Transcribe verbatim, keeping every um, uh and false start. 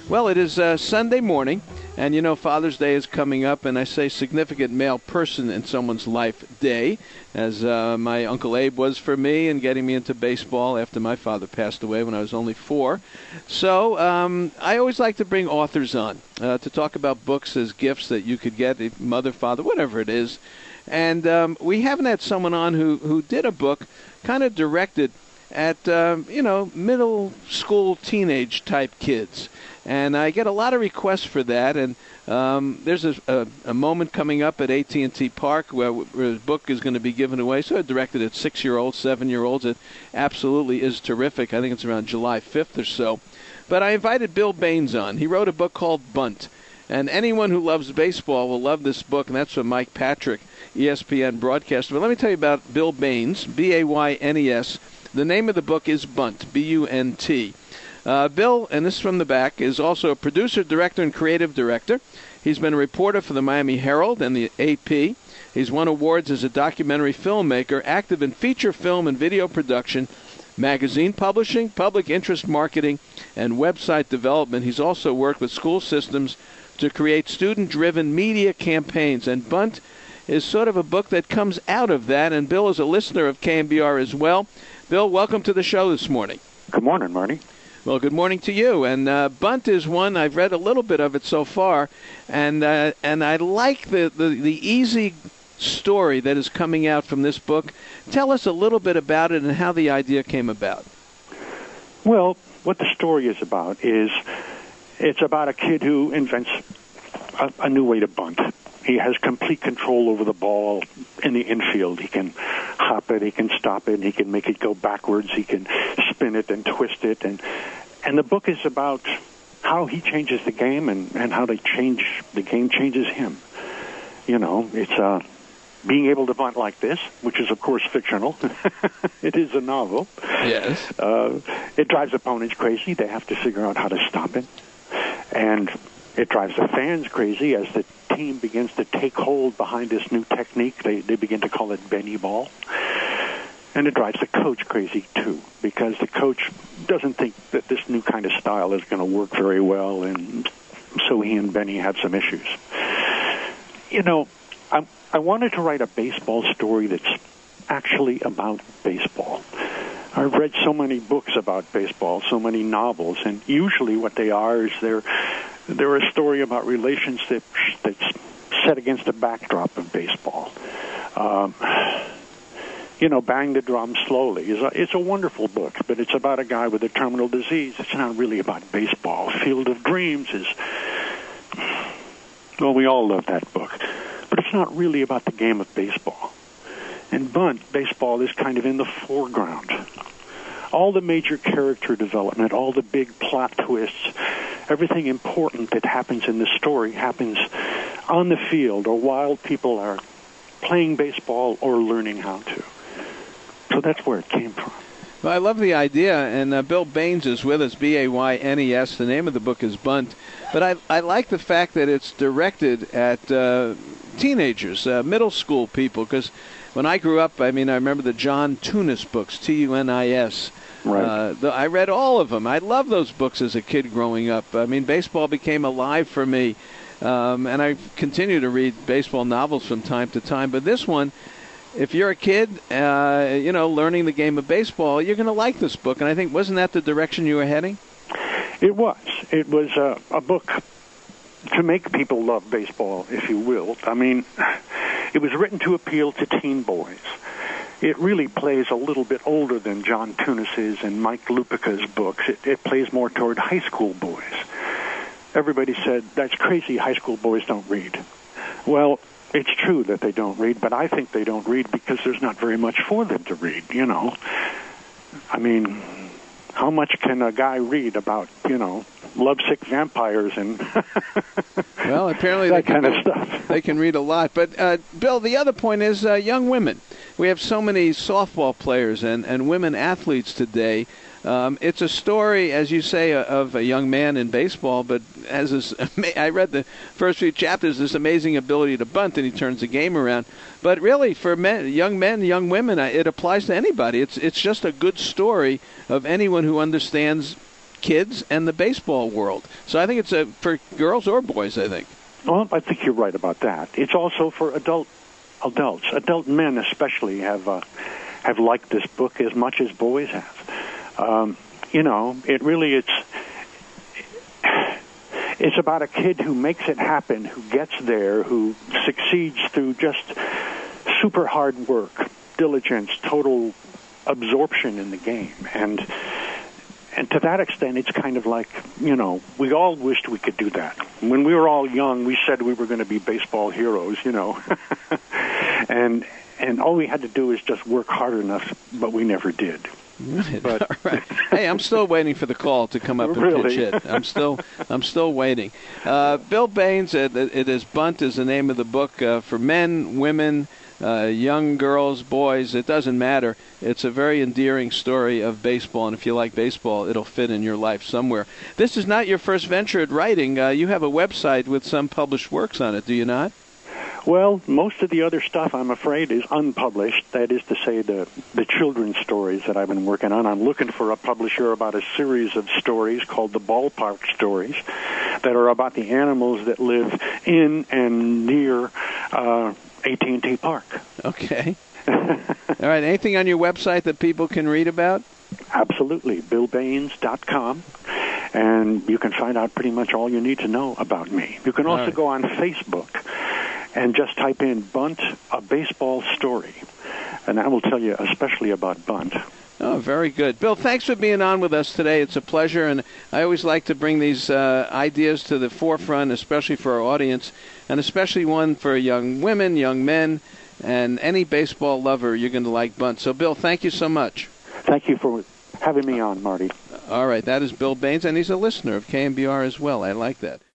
Well, it is uh, Sunday morning, and you know Father's Day is coming up, and I say significant male person in someone's life day, as uh, my Uncle Abe was for me in getting me into baseball after my father passed away when I was only four. So um, I always like to bring authors on uh, to talk about books as gifts that you could get, mother, father, whatever it is. And um, we haven't had someone on who, who did a book kind of directed at, um, you know, middle school, teenage-type kids. And I get a lot of requests for that, and um, there's a, a, a moment coming up at A T and T Park where, where the book is going to be given away. So it's directed at six-year-olds, seven-year-olds. It absolutely is terrific. I think it's around July fifth or so. But I invited Bill Baines on. He wrote a book called Bunt. And anyone who loves baseball will love this book, and that's from Mike Patrick, E S P N broadcaster. But let me tell you about Bill Baines, B A Y N E S. The name of the book is Bunt, B U N T. Uh, Bill, and this is from the back, is also a producer, director, and creative director. He's been a reporter for the Miami Herald and the A P. He's won awards as a documentary filmmaker, active in feature film and video production, magazine publishing, public interest marketing, and website development. He's also worked with school systems to create student-driven media campaigns. And Bunt is sort of a book that comes out of that, and Bill is a listener of K M B R as well. Bill, welcome to the show this morning. Good morning, Marty. Well, good morning to you. And uh, Bunt is one, I've read a little bit of it so far, and uh, and I like the, the, the easy story that is coming out from this book. Tell us a little bit about it and how the idea came about. Well, what the story is about is it's about a kid who invents a, a new way to bunt. He has complete control over the ball in the infield. He can hop it, he can stop it, he can make it go backwards, he can spin it and twist it. And and the book is about how he changes the game and, and how they change the game changes him. You know, it's uh, being able to bunt like this, which is, of course, fictional. It is a novel. Yes. Uh, it drives opponents crazy. They have to figure out how to stop it. And it drives the fans crazy as the team begins to take hold behind this new technique. They they begin to call it Benny Ball. And it drives the coach crazy, too, because the coach doesn't think that this new kind of style is going to work very well, and so he and Benny have some issues. You know, I, I wanted to write a baseball story that's actually about baseball. I've read so many books about baseball, so many novels, and usually what they are is they're they're a story about relationships that's set against a backdrop of baseball. Um, you know, Bang the Drum Slowly is a, it's a wonderful book, but it's about a guy with a terminal disease. It's not really about baseball. Field of Dreams is, well, we all love that book, but it's not really about the game of baseball. In Bunt, baseball is kind of in the foreground. All the major character development, all the big plot twists, everything important that happens in the story happens on the field or while people are playing baseball or learning how to. So that's where it came from. Well, I love the idea, and uh, Bill Baines is with us, B A Y N E S. The name of the book is Bunt. But I, I like the fact that it's directed at uh, teenagers, uh, middle school people, because when I grew up, I mean, I remember the John Tunis books, T U N I S. Right. Uh, the, I read all of them. I loved those books as a kid growing up. I mean, baseball became alive for me, um, and I continue to read baseball novels from time to time. But this one, if you're a kid, uh, you know, learning the game of baseball, you're going to like this book. And I think, wasn't that the direction you were heading? It was. It was uh, a book to make people love baseball, if you will. I mean, it was written to appeal to teen boys. It really plays a little bit older than John Tunis's and Mike Lupica's books. It, it plays more toward high school boys. Everybody said, that's crazy, high school boys don't read. Well, it's true that they don't read, but I think they don't read because there's not very much for them to read, you know. I mean, how much can a guy read about, you know, lovesick vampires and well, apparently that they can, kind of stuff? They can read a lot. But, uh, Bill, the other point is uh, young women. We have so many softball players and, and women athletes today. Um, it's a story, as you say, of a young man in baseball, but has this, I read the first few chapters, this amazing ability to bunt, and he turns the game around. But really, for men, young men, young women, it applies to anybody. It's it's just a good story of anyone who understands kids and the baseball world. So I think it's a, for girls or boys, I think. Well, I think you're right about that. It's also for adult adults. Adult men especially have uh, have liked this book as much as boys have. Um, you know, it really it's it's about a kid who makes it happen, who gets there, who succeeds through just super hard work, diligence, total absorption in the game. And and to that extent, it's kind of like, you know, we all wished we could do that. When we were all young, we said we were going to be baseball heroes, you know. and and all we had to do is just work hard enough, but we never did. Right. But, all right. Hey, I'm still waiting for the call to come up and really? pitch it. I'm still, I'm still waiting. Uh, Bill Baines, it, it is Bunt is the name of the book uh, for men, women, uh, young girls, boys. It doesn't matter. It's a very endearing story of baseball, and if you like baseball, it'll fit in your life somewhere. This is not your first venture at writing. Uh, you have a website with some published works on it, do you not? Well, most of the other stuff, I'm afraid, is unpublished. That is to say, the the children's stories that I've been working on. I'm looking for a publisher about a series of stories called the Ballpark Stories that are about the animals that live in and near uh, A T and T Park. Okay. All right. Anything on your website that people can read about? Absolutely. bill baines dot com. And you can find out pretty much all you need to know about me. You can also right. go on Facebook and just type in Bunt, a baseball story. And that will tell you especially about Bunt. Oh, very good. Bill, thanks for being on with us today. It's a pleasure, and I always like to bring these uh, ideas to the forefront, especially for our audience, and especially one for young women, young men, and any baseball lover. You're going to like Bunt. So, Bill, thank you so much. Thank you for having me on, Marty. All right. That is Bill Baines, and he's a listener of K M B R as well. I like that.